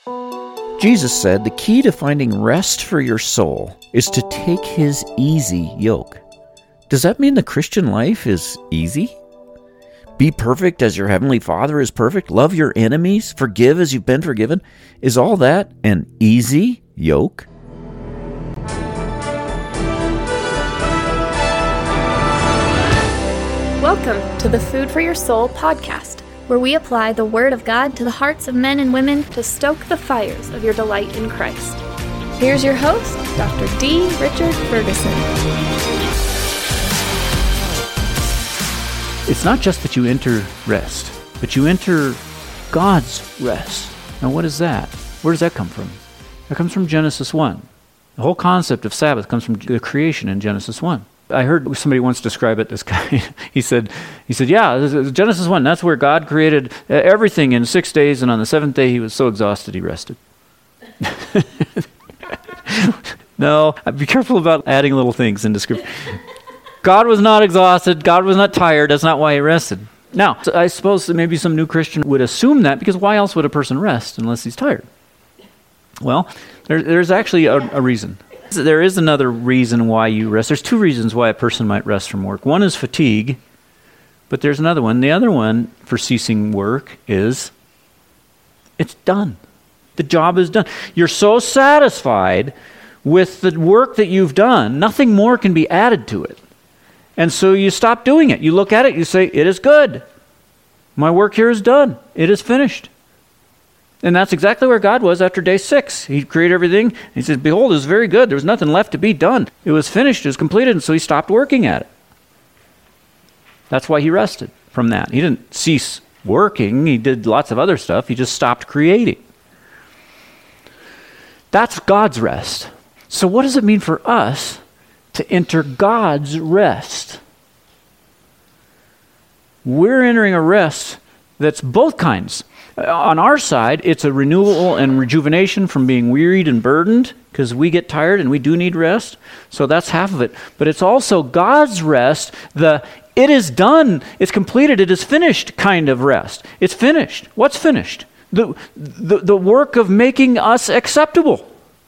Jesus said the key to finding rest for your soul is to take his easy yoke. Does that mean the Christian life is easy? Be perfect as your heavenly Father is perfect. Love your enemies. Forgive as you've been forgiven. Is all that an easy yoke? Welcome to the Food for Your Soul podcast, where we apply the Word of God to the hearts of men and women to stoke the fires of your delight in Christ. Here's your host, Dr. D. Richard Ferguson. It's not just that you enter rest, but you enter God's rest. Now what is that? Where does that come from? That comes from Genesis 1. The whole concept of Sabbath comes from the creation in Genesis 1. I heard somebody once describe it, this guy, he said, yeah, Genesis 1, that's where God created everything in 6 days, and on the seventh day he was so exhausted he rested. No, be careful about adding little things into Scripture. God was not exhausted, God was not tired, that's not why he rested. Now, so I suppose that maybe some new Christian would assume that, because why else would a person rest unless he's tired? Well, there's actually a reason. There is another reason why you rest. There's two reasons why a person might rest from work. One is fatigue, but there's another one. The other one for ceasing work is it's done. The job is done. You're so satisfied with the work that you've done, nothing more can be added to it. And so you stop doing it. You look at it, you say, it is good. My work here is done. It is finished. And that's exactly where God was after day 6. He created everything. He said, behold, it was very good. There was nothing left to be done. It was finished. It was completed. And so he stopped working at it. That's why he rested from that. He didn't cease working. He did lots of other stuff. He just stopped creating. That's God's rest. So what does it mean for us to enter God's rest? We're entering a rest that's both kinds. On our side, it's a renewal and rejuvenation from being wearied and burdened, because we get tired and we do need rest. So that's half of it. But it's also God's rest, the it is done, it's completed, it is finished kind of rest. It's finished. What's finished? The work of making us acceptable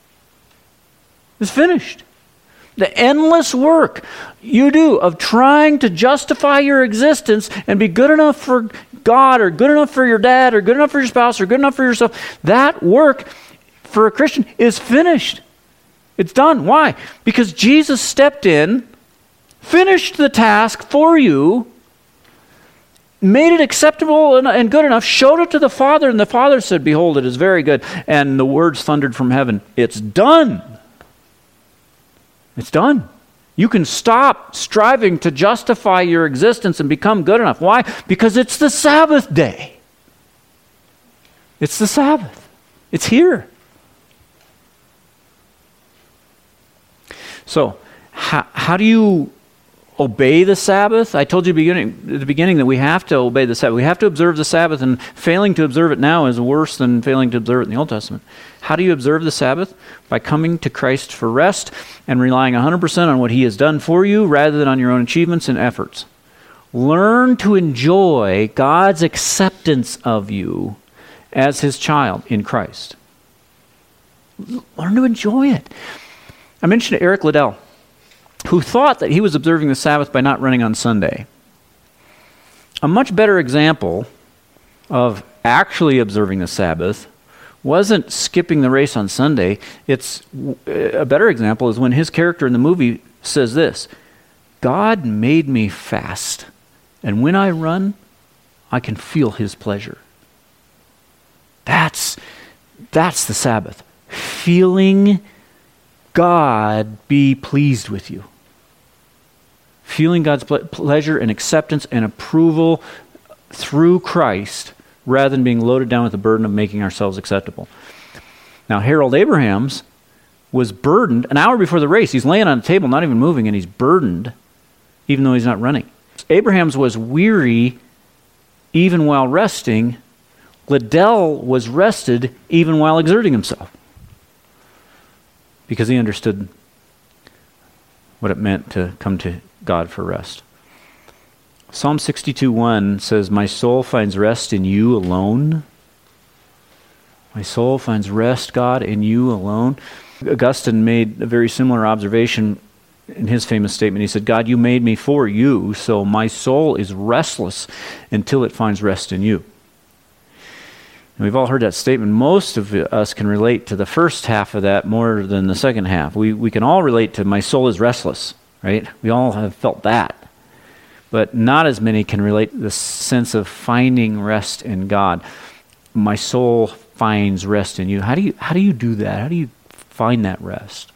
is finished. The endless work you do of trying to justify your existence and be good enough for God or good enough for your dad or good enough for your spouse or good enough for yourself, that work for a Christian is finished. It's done. Why? Because Jesus stepped in, finished the task for you, made it acceptable and good enough, showed it to the Father, and the Father said, behold, it is very good. And the words thundered from heaven, it's done. It's done. You can stop striving to justify your existence and become good enough. Why? Because it's the Sabbath day. It's the Sabbath. It's here. So, how do you obey the Sabbath? I told you at the beginning that we have to obey the Sabbath. We have to observe the Sabbath, and failing to observe it now is worse than failing to observe it in the Old Testament. How do you observe the Sabbath? By coming to Christ for rest and relying 100% on what He has done for you rather than on your own achievements and efforts. Learn to enjoy God's acceptance of you as His child in Christ. Learn to enjoy it. I mentioned Eric Liddell, who thought that he was observing the Sabbath by not running on Sunday. A much better example of actually observing the Sabbath wasn't skipping the race on Sunday. It's a better example is when his character in the movie says this, God made me fast, and when I run, I can feel His pleasure. That's the Sabbath. Feeling God be pleased with you. Feeling God's pleasure and acceptance and approval through Christ rather than being loaded down with the burden of making ourselves acceptable. Now, Harold Abrahams was burdened an hour before the race. He's laying on a table, not even moving, and he's burdened even though he's not running. Abrahams was weary even while resting. Liddell was rested even while exerting himself because he understood what it meant to come to God for rest. Psalm 62:1 says, "My soul finds rest in you alone." My soul finds rest, God, in you alone. Augustine made a very similar observation in his famous statement. He said, God, you made me for you, so my soul is restless until it finds rest in you. And we've all heard that statement. Most of us can relate to the first half of that more than the second half. We can all relate to my soul is restless, right? We all have felt that. But not as many can relate to the sense of finding rest in God. My soul finds rest in you. How do you do that? How do you find that rest?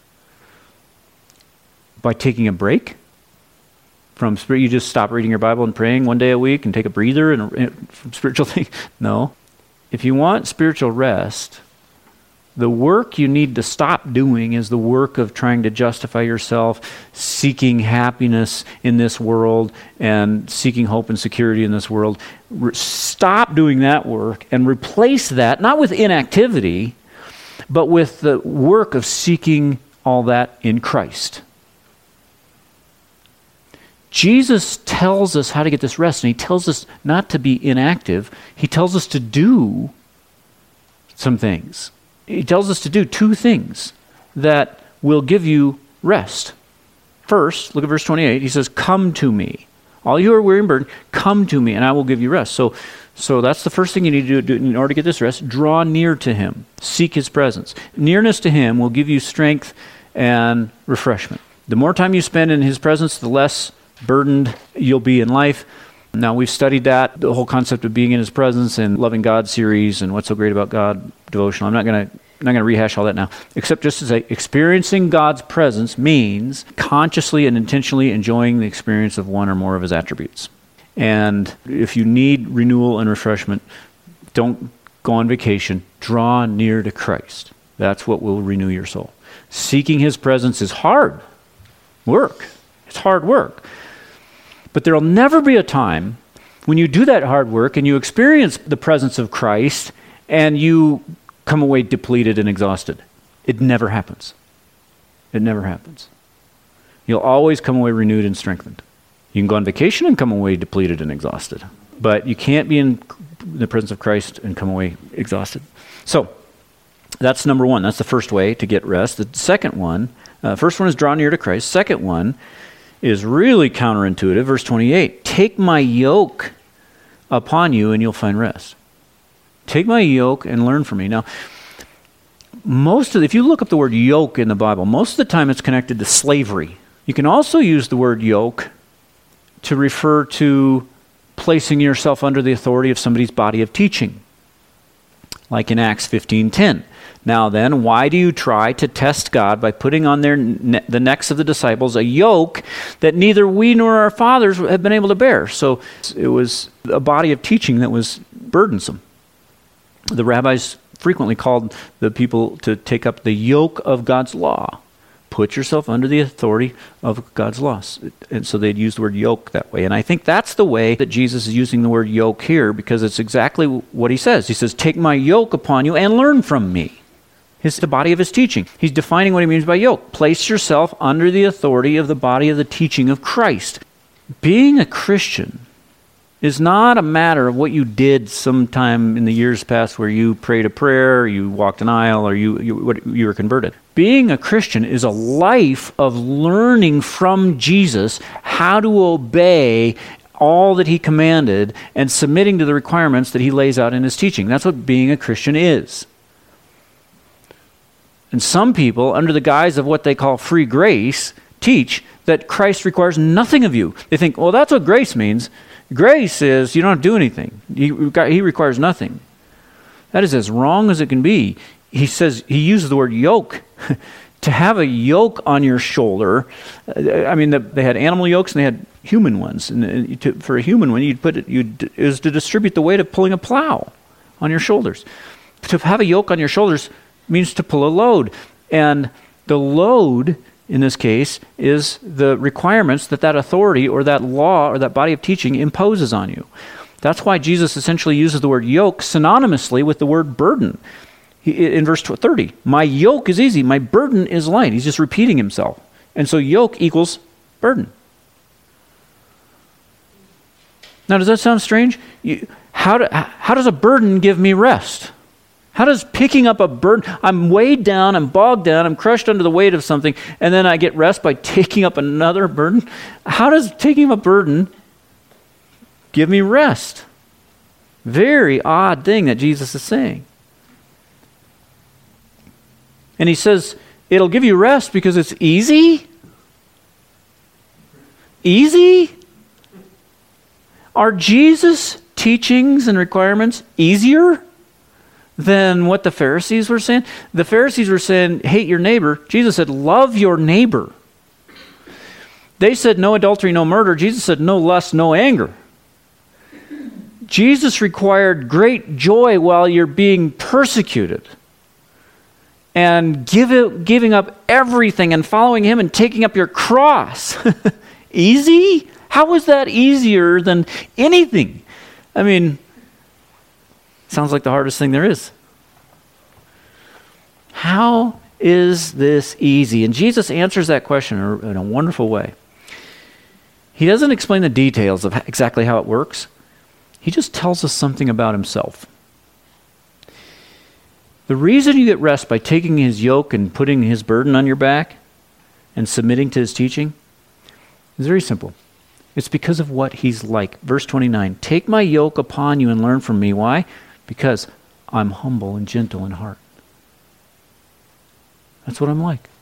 By taking a break from spirit. You just stop reading your Bible and praying one day a week and take a breather and from spiritual things? No. If you want spiritual rest, the work you need to stop doing is the work of trying to justify yourself, seeking happiness in this world and seeking hope and security in this world. Stop doing that work and replace that, not with inactivity, but with the work of seeking all that in Christ. Jesus tells us how to get this rest, and he tells us not to be inactive. He tells us to do some things. He tells us to do two things that will give you rest. First, look at verse 28. He says, come to me. All you who are weary and burdened, come to me, and I will give you rest. So that's the first thing you need to do in order to get this rest. Draw near to him. Seek his presence. Nearness to him will give you strength and refreshment. The more time you spend in his presence, the less burdened you'll be in life. Now, we've studied that, the whole concept of being in his presence and Loving God series and What's So Great About God devotional. I'm not going to rehash all that now, except just to say experiencing God's presence means consciously and intentionally enjoying the experience of one or more of his attributes. And if you need renewal and refreshment, don't go on vacation. Draw near to Christ. That's what will renew your soul. Seeking his presence is hard work. It's hard work. But there will never be a time when you do that hard work and you experience the presence of Christ and you come away depleted and exhausted. It never happens. It never happens. You'll always come away renewed and strengthened. You can go on vacation and come away depleted and exhausted. But you can't be in the presence of Christ and come away exhausted. So, that's number one. That's the first way to get rest. The second one, first one is draw near to Christ. Second one is really counterintuitive. Verse 28, take my yoke upon you and you'll find rest. Take my yoke and learn from me. Now, if you look up the word yoke in the Bible, most of the time it's connected to slavery. You can also use the word yoke to refer to placing yourself under the authority of somebody's body of teaching, like in Acts 15:10. Now then, why do you try to test God by putting on the necks of the disciples a yoke that neither we nor our fathers have been able to bear? So it was a body of teaching that was burdensome. The rabbis frequently called the people to take up the yoke of God's law. Put yourself under the authority of God's laws. And so they'd use the word yoke that way. And I think that's the way that Jesus is using the word yoke here, because it's exactly what he says. He says, take my yoke upon you and learn from me. It's the body of his teaching. He's defining what he means by yoke. Place yourself under the authority of the body of the teaching of Christ. Being a Christian is not a matter of what you did sometime in the years past where you prayed a prayer, you walked an aisle, or you were converted. Being a Christian is a life of learning from Jesus how to obey all that he commanded and submitting to the requirements that he lays out in his teaching. That's what being a Christian is. And some people, under the guise of what they call free grace, teach that Christ requires nothing of you. They think, well, that's what grace means. Grace is you don't have to do anything. He requires nothing. That is as wrong as it can be. He says, he uses the word yoke. To have a yoke on your shoulder, I mean, they had animal yokes and they had human ones. And for a human one, it was to distribute the weight of pulling a plow on your shoulders. To have a yoke on your shoulders means to pull a load. And the load, in this case, is the requirements that authority or that law or that body of teaching imposes on you. That's why Jesus essentially uses the word yoke synonymously with the word burden. In verse 30, my yoke is easy, my burden is light. He's just repeating himself. And so yoke equals burden. Now, does that sound strange? How does a burden give me rest? How does picking up a burden, I'm weighed down, I'm bogged down, I'm crushed under the weight of something, and then I get rest by taking up another burden? How does taking up a burden give me rest? Very odd thing that Jesus is saying. And he says, it'll give you rest because it's easy? Easy? Are Jesus' teachings and requirements easier than what the Pharisees were saying? The Pharisees were saying, hate your neighbor. Jesus said, love your neighbor. They said, no adultery, no murder. Jesus said, no lust, no anger. Jesus required great joy while you're being persecuted. And giving up everything and following him and taking up your cross. Easy? How is that easier than anything? I mean, sounds like the hardest thing there is. How is this easy? And Jesus answers that question in a wonderful way. He doesn't explain the details of exactly how it works. He just tells us something about himself. The reason you get rest by taking his yoke and putting his burden on your back and submitting to his teaching is very simple. It's because of what he's like. Verse 29, take my yoke upon you and learn from me. Why? Because I'm humble and gentle in heart. That's what I'm like.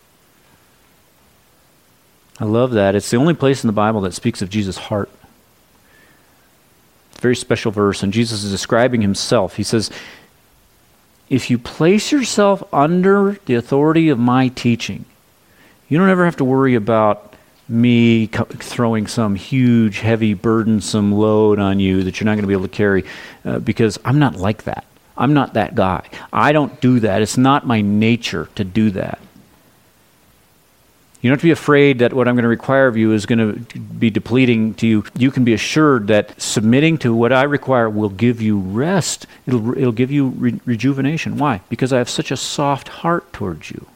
I love that. It's the only place in the Bible that speaks of Jesus' heart. It's a very special verse, and Jesus is describing himself. He says, if you place yourself under the authority of my teaching, you don't ever have to worry about me throwing some huge, heavy, burdensome load on you that you're not going to be able to carry because I'm not like that. I'm not that guy. I don't do that. It's not my nature to do that. You don't have to be afraid that what I'm going to require of you is going to be depleting to you. You can be assured that submitting to what I require will give you rest. It'll give you rejuvenation. Why? Because I have such a soft heart towards you.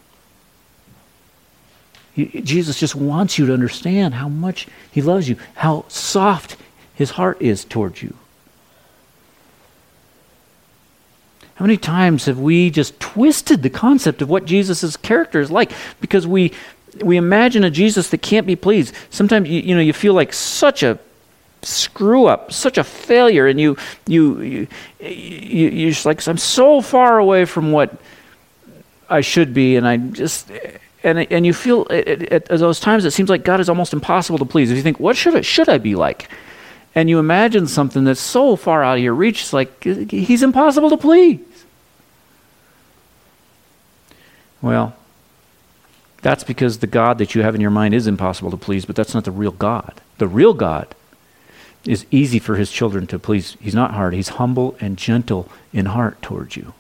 Jesus just wants you to understand how much he loves you, how soft his heart is towards you. How many times have we just twisted the concept of what Jesus' character is like because we imagine a Jesus that can't be pleased. Sometimes you feel like such a screw up, such a failure, and you're just like, I'm so far away from what I should be, and I just and you feel at those times it seems like God is almost impossible to please. If you think, what should I be like? And you imagine something that's so far out of your reach, it's like he's impossible to please. Well, that's because the God that you have in your mind is impossible to please, but that's not the real God. The real God is easy for his children to please. He's not hard. He's humble and gentle in heart towards you.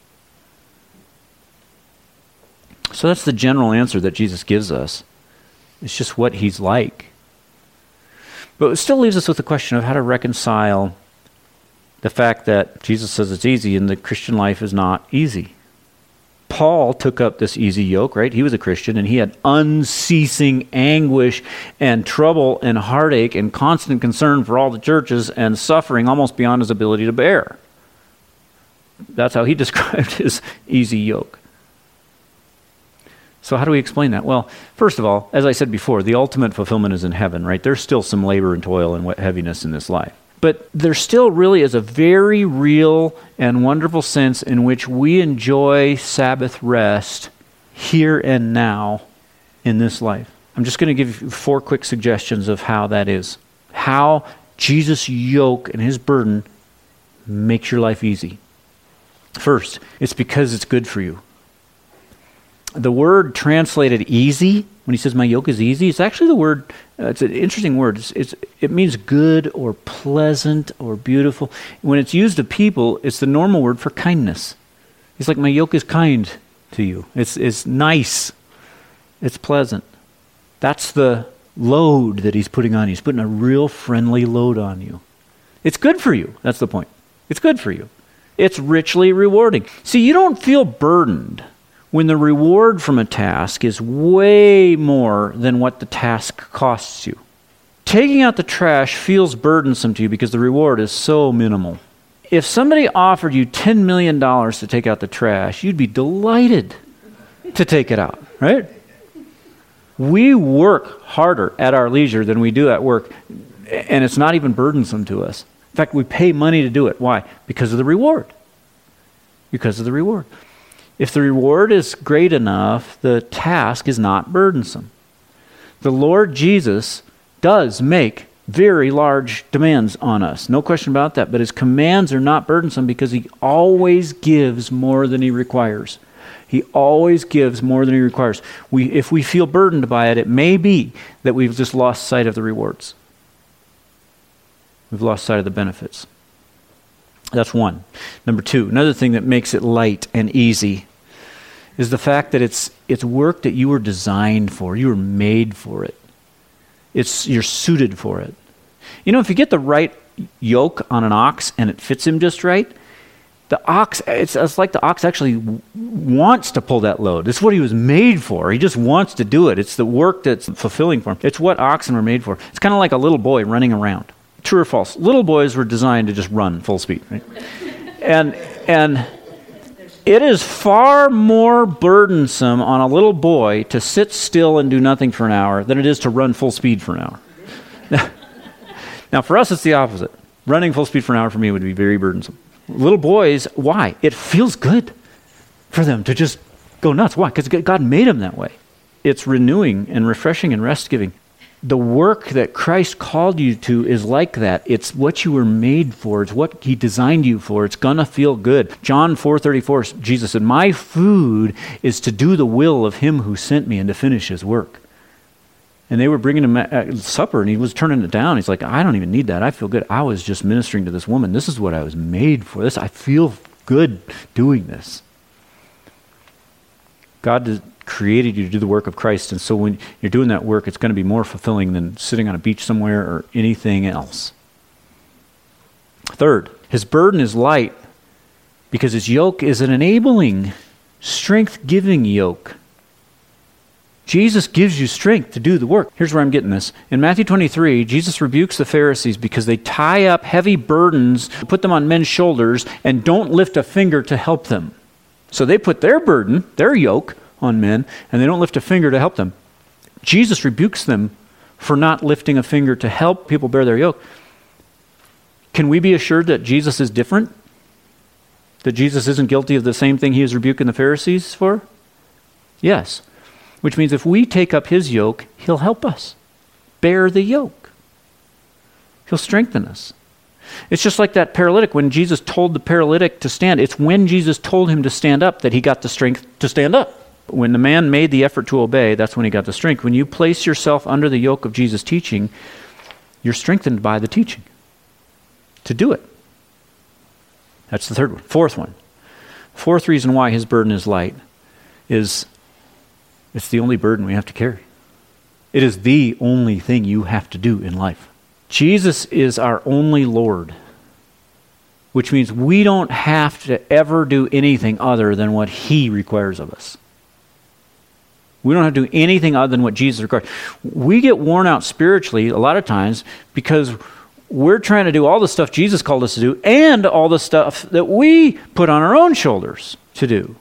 So that's the general answer that Jesus gives us. It's just what he's like. But it still leaves us with the question of how to reconcile the fact that Jesus says it's easy and the Christian life is not easy. Paul took up this easy yoke, right? He was a Christian, and he had unceasing anguish and trouble and heartache and constant concern for all the churches and suffering almost beyond his ability to bear. That's how he described his easy yoke. So how do we explain that? Well, first of all, as I said before, the ultimate fulfillment is in heaven, right? There's still some labor and toil and heaviness in this life. But there still really is a very real and wonderful sense in which we enjoy Sabbath rest here and now in this life. I'm just going to give you 4 quick suggestions of how that is. How Jesus' yoke and his burden makes your life easy. First, it's because it's good for you. The word translated easy, when he says my yoke is easy, it's actually the word, it's an interesting word. It means good or pleasant or beautiful. When it's used of people, it's the normal word for kindness. He's like, my yoke is kind to you. It's nice. It's pleasant. That's the load that he's putting on you. He's putting a real friendly load on you. It's good for you. That's the point. It's good for you. It's richly rewarding. See, you don't feel burdened when the reward from a task is way more than what the task costs you. Taking out the trash feels burdensome to you because the reward is so minimal. If somebody offered you $10 million to take out the trash, you'd be delighted to take it out, right? We work harder at our leisure than we do at work, and it's not even burdensome to us. In fact, we pay money to do it. Why? Because of the reward. Because of the reward. If the reward is great enough, the task is not burdensome. The Lord Jesus does make very large demands on us. No question about that. But his commands are not burdensome because he always gives more than he requires. He always gives more than he requires. If we feel burdened by it, it may be that we've just lost sight of the rewards. We've lost sight of the benefits. That's one. Number two, another thing that makes it light and easy is the fact that it's work that you were designed for. You were made for it. You're suited for it. You know, if you get the right yoke on an ox and it fits him just right, the ox, it's like the ox actually wants to pull that load. It's what he was made for. He just wants to do it. It's the work that's fulfilling for him. It's what oxen were made for. It's kind of like a little boy running around. True or false? Little boys were designed to just run full speed, right? And it is far more burdensome on a little boy to sit still and do nothing for an hour than it is to run full speed for an hour. Now, for us, it's the opposite. Running full speed for an hour for me would be very burdensome. Little boys, why? It feels good for them to just go nuts. Why? Because God made them that way. It's renewing and refreshing and rest-giving. The work that Christ called you to is like that. It's what you were made for. It's what he designed you for. It's going to feel good. John 4:34, Jesus said, "My food is to do the will of him who sent me and to finish his work." And they were bringing him supper, and he was turning it down. He's like, "I don't even need that. I feel good. I was just ministering to this woman. This is what I was made for. I feel good doing this." God created you to do the work of Christ, and so when you're doing that work, it's going to be more fulfilling than sitting on a beach somewhere or anything else. Third, his burden is light because his yoke is an enabling, strength-giving yoke. Jesus gives you strength to do the work. Here's where I'm getting this. In Matthew 23, Jesus rebukes the Pharisees because they tie up heavy burdens, put them on men's shoulders, and don't lift a finger to help them. So they put their burden, their yoke, on men, and they don't lift a finger to help them. Jesus rebukes them for not lifting a finger to help people bear their yoke. Can we be assured that Jesus is different? That Jesus isn't guilty of the same thing he is rebuking the Pharisees for? Yes. Which means if we take up his yoke, he'll help us bear the yoke. He'll strengthen us. It's just like that paralytic. When Jesus told the paralytic to stand, it's when Jesus told him to stand up that he got the strength to stand up. When the man made the effort to obey, that's when he got the strength. When you place yourself under the yoke of Jesus' teaching, you're strengthened by the teaching to do it. That's the third one. Fourth one. Fourth reason why his burden is light is it's the only burden we have to carry. It is the only thing you have to do in life. Jesus is our only Lord, which means we don't have to ever do anything other than what he requires of us. We don't have to do anything other than what Jesus requires. We get worn out spiritually a lot of times because we're trying to do all the stuff Jesus called us to do and all the stuff that we put on our own shoulders to do.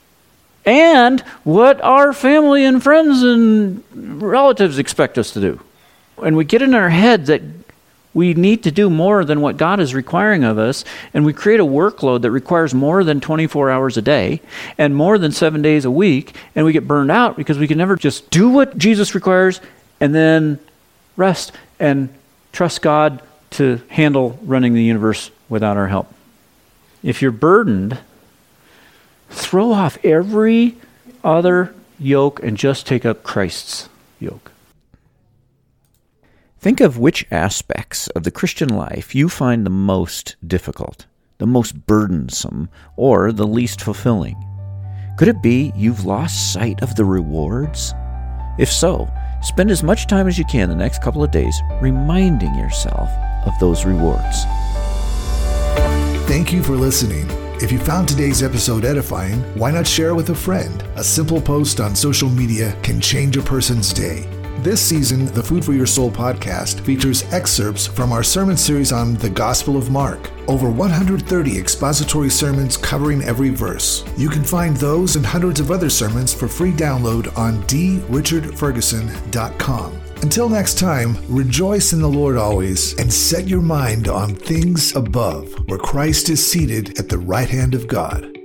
And what our family and friends and relatives expect us to do. And we get in our head that we need to do more than what God is requiring of us, and we create a workload that requires more than 24 hours a day and more than 7 days a week, and we get burned out because we can never just do what Jesus requires and then rest and trust God to handle running the universe without our help. If you're burdened, throw off every other yoke and just take up Christ's yoke. Think of which aspects of the Christian life you find the most difficult, the most burdensome, or the least fulfilling. Could it be you've lost sight of the rewards? If so, spend as much time as you can the next couple of days reminding yourself of those rewards. Thank you for listening. If you found today's episode edifying, why not share it with a friend? A simple post on social media can change a person's day. This season, the Food for Your Soul podcast features excerpts from our sermon series on the Gospel of Mark. Over 130 expository sermons covering every verse. You can find those and hundreds of other sermons for free download on drichardferguson.com. Until next time, rejoice in the Lord always and set your mind on things above, where Christ is seated at the right hand of God.